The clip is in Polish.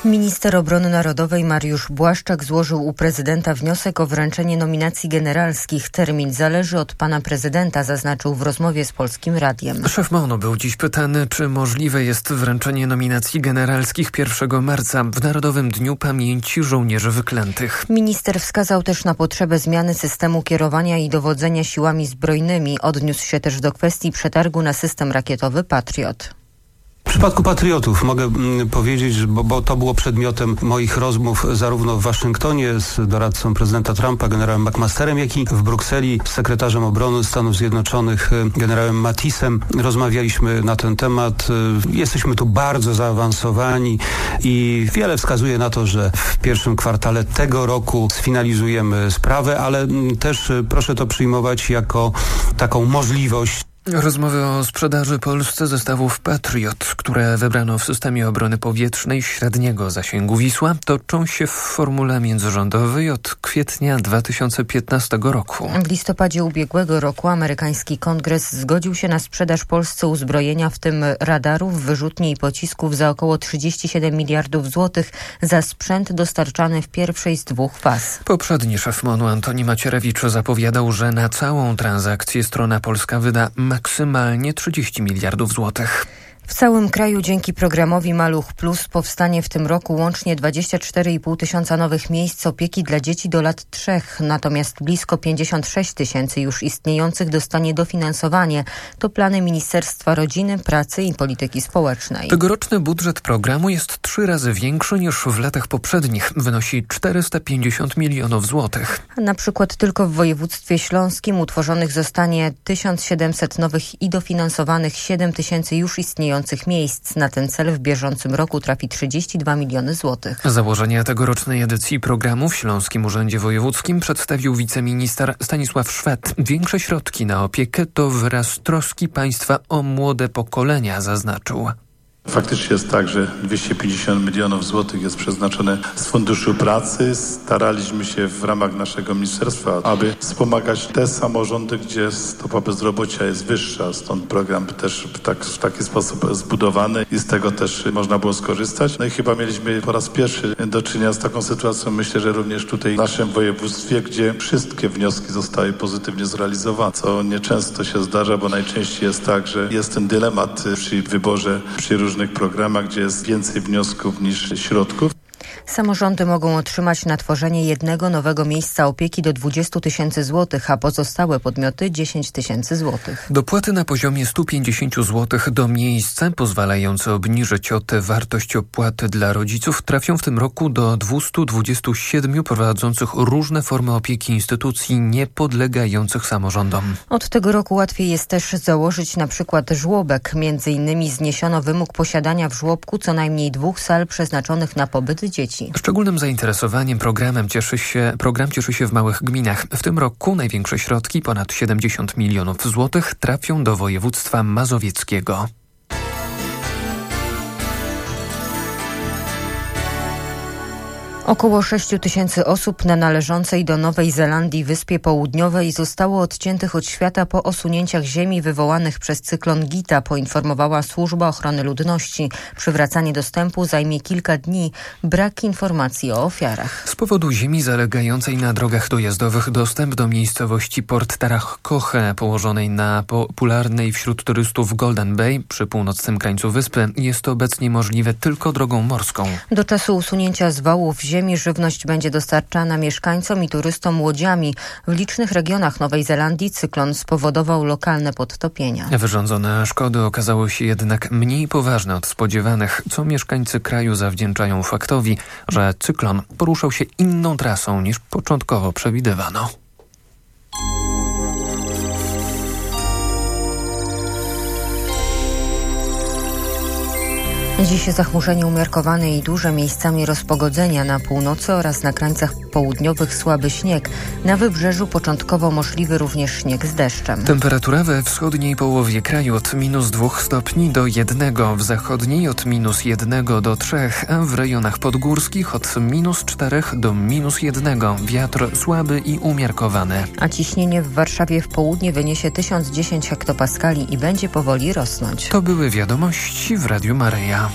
Minister Obrony Narodowej Mariusz Błaszczak złożył u prezydenta wniosek o wręczenie nominacji generalskich. Termin zależy od pana prezydenta, zaznaczył w rozmowie z Polskim Radiem. Szef MON-u był dziś pytany, czy możliwe jest wręczenie nominacji generalskich 1 marca w Narodowym Dniu Pamięci Żołnierzy Wyklętych. Minister wskazał też na potrzebę zmiany systemu kierowania i dowodzenia siłami zbrojnymi. Odniósł się też do kwestii przetargu na system rakietowy Patriot. W przypadku Patriotów mogę powiedzieć, bo to było przedmiotem moich rozmów zarówno w Waszyngtonie z doradcą prezydenta Trumpa, generałem McMasterem, jak i w Brukseli z sekretarzem obrony Stanów Zjednoczonych, generałem Mattisem. Rozmawialiśmy na ten temat. Jesteśmy tu bardzo zaawansowani i wiele wskazuje na to, że w pierwszym kwartale tego roku sfinalizujemy sprawę, ale też proszę to przyjmować jako taką możliwość. Rozmowy o sprzedaży Polsce zestawów Patriot, które wybrano w systemie obrony powietrznej średniego zasięgu Wisła, toczą się w formule międzyrządowej od kwietnia 2015 roku. W listopadzie ubiegłego roku amerykański kongres zgodził się na sprzedaż Polsce uzbrojenia, w tym radarów, wyrzutni i pocisków za około 37 miliardów złotych za sprzęt dostarczany w pierwszej z 2 faz. Poprzedni szef MON-u Antoni Macierewicz zapowiadał, że na całą transakcję strona polska wyda maksymalnie 30 miliardów złotych. W całym kraju dzięki programowi Maluch Plus powstanie w tym roku łącznie 24,5 tysiąca nowych miejsc opieki dla dzieci do lat 3, natomiast blisko 56 tysięcy już istniejących dostanie dofinansowanie. To plany Ministerstwa Rodziny, Pracy i Polityki Społecznej. Tegoroczny budżet programu jest 3 razy większy niż w latach poprzednich. Wynosi 450 milionów złotych. Na przykład tylko w województwie śląskim utworzonych zostanie 1700 nowych i dofinansowanych 7 tysięcy już istniejących miejsc. Na ten cel w bieżącym roku trafi 32 miliony złotych. Założenia tegorocznej edycji programu w Śląskim Urzędzie Wojewódzkim przedstawił wiceminister Stanisław Szwed. Większe środki na opiekę to wyraz troski państwa o młode pokolenia, zaznaczył. Faktycznie jest tak, że 250 milionów złotych jest przeznaczone z Funduszu Pracy. Staraliśmy się w ramach naszego ministerstwa, aby wspomagać te samorządy, gdzie stopa bezrobocia jest wyższa. Stąd program też w taki sposób zbudowany i z tego też można było skorzystać. No i chyba mieliśmy po raz pierwszy do czynienia z taką sytuacją, myślę, że również tutaj w naszym województwie, gdzie wszystkie wnioski zostały pozytywnie zrealizowane, co nieczęsto się zdarza, bo najczęściej jest tak, że jest ten dylemat przy wyborze, przy różnych programach, gdzie jest więcej wniosków niż środków. Samorządy mogą otrzymać na tworzenie jednego nowego miejsca opieki do 20 tysięcy złotych, a pozostałe podmioty 10 tysięcy złotych. Dopłaty na poziomie 150 złotych do miejsca, pozwalające obniżyć o tę wartość opłaty dla rodziców, trafią w tym roku do 227 prowadzących różne formy opieki instytucji niepodlegających samorządom. Od tego roku łatwiej jest też założyć na przykład żłobek. Między innymi zniesiono wymóg posiadania w żłobku co najmniej 2 sal przeznaczonych na pobyt dzieci. Szczególnym zainteresowaniem program cieszy się w małych gminach. W tym roku największe środki, ponad 70 milionów złotych, trafią do województwa mazowieckiego. Około 6 tysięcy osób na należącej do Nowej Zelandii Wyspie Południowej zostało odciętych od świata po osunięciach ziemi wywołanych przez cyklon Gita, poinformowała Służba Ochrony Ludności. Przywracanie dostępu zajmie kilka dni. Brak informacji o ofiarach. Z powodu ziemi zalegającej na drogach dojazdowych dostęp do miejscowości Port Tarachoke, położonej na popularnej wśród turystów Golden Bay przy północnym krańcu wyspy, jest obecnie możliwe tylko drogą morską. Do czasu usunięcia zwałów ziemi żywność będzie dostarczana mieszkańcom i turystom łodziami. W licznych regionach Nowej Zelandii cyklon spowodował lokalne podtopienia. Wyrządzone szkody okazały się jednak mniej poważne od spodziewanych, co mieszkańcy kraju zawdzięczają faktowi, że cyklon poruszał się inną trasą niż początkowo przewidywano. Dziś zachmurzenie umiarkowane i duże, miejscami rozpogodzenia na północy oraz na krańcach południowych słaby śnieg. Na wybrzeżu początkowo możliwy również śnieg z deszczem. Temperatura we wschodniej połowie kraju od -2 stopni do 1, w zachodniej od -1 do 3, a w rejonach podgórskich od -4 do -1. Wiatr słaby i umiarkowany. A ciśnienie w Warszawie w południe wyniesie 1010 hektopaskali i będzie powoli rosnąć. To były wiadomości w Radiu Maryja.